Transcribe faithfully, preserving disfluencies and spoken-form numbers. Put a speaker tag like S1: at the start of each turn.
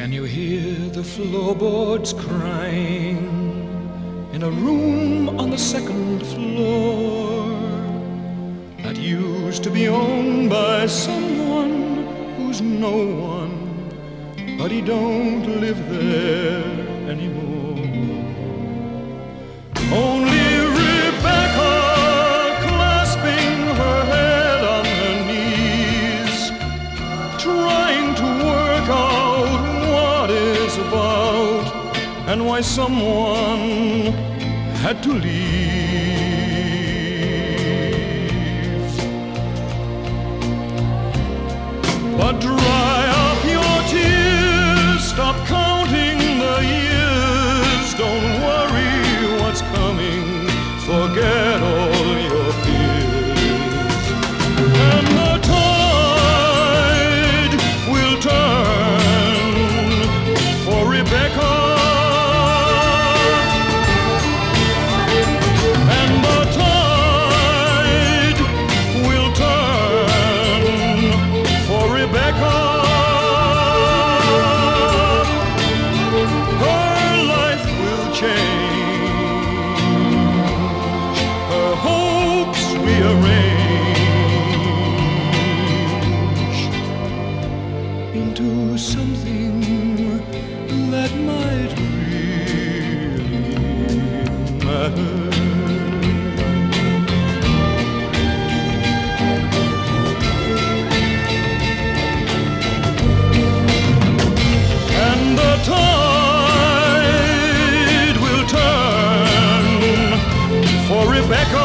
S1: Can you hear the floorboards crying in a room on the second floor that used to be owned by someone who's no one, but he don't live there anymore? Only Rebecca, clasping her head on her knees, trying to work out what it's about and why someone had to leave. But dry up your tears, stop counting the years, don't worry what's coming, forget all your fears. And the tide will turn for Rebecca, and the tide will turn for Rebecca. Her life will change, her hopes rearrange into something that might really matter. And the tide will turn for Rebecca.